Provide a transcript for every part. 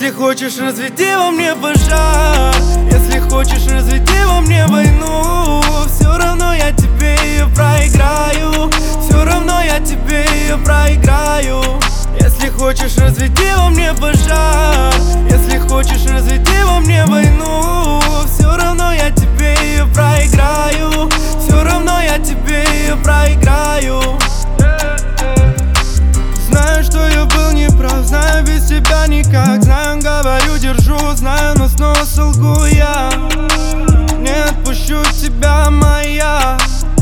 Если хочешь, разведи во мне пожар. Если хочешь, разведи во мне войну. Все равно я тебе ее проиграю. Все равно я тебе ее проиграю. Если хочешь, разведи во мне пожар. Если хочешь, разведи во мне войну. Все равно я тебе ее проиграю. Все равно я тебе ее проиграю. Знаю, что я был неправ, знаю, без тебя никак. Знаю, говорю, держу, знаю, но снова солгу я. Не отпущу тебя, моя.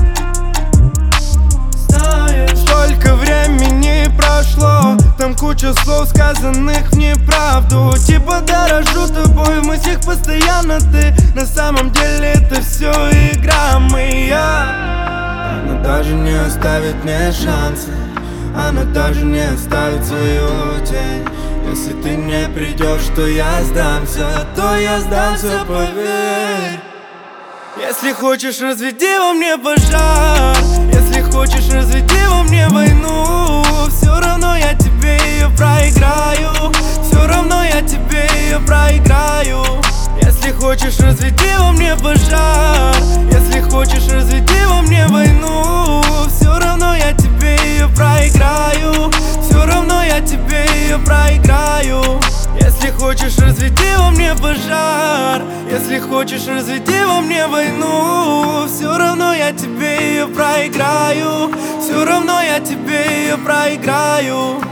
Знаешь, столько времени прошло, там куча слов, сказанных в неправду. Типа дорожу тобой, в мыслях постоянно ты. На самом деле это все игра моя. Она даже не оставит мне шанса. Она даже не оставит свою тень. Если ты не придешь, то я сдамся. То я сдамся, поверь. Если хочешь, разведи во мне пожар. Если хочешь, разведи во мне войну. Все равно я тебе ее проиграю. Все равно я тебе ее проиграю. Если хочешь, разведи во мне пожар. Если хочешь, разведи во мне войну. Все равно я тебе ее проиграю. Все равно я тебе ее проиграю. Если хочешь, разведи во мне пожар. Если хочешь, разведи во мне войну. Все равно я тебе ее проиграю. Все равно я тебе ее проиграю.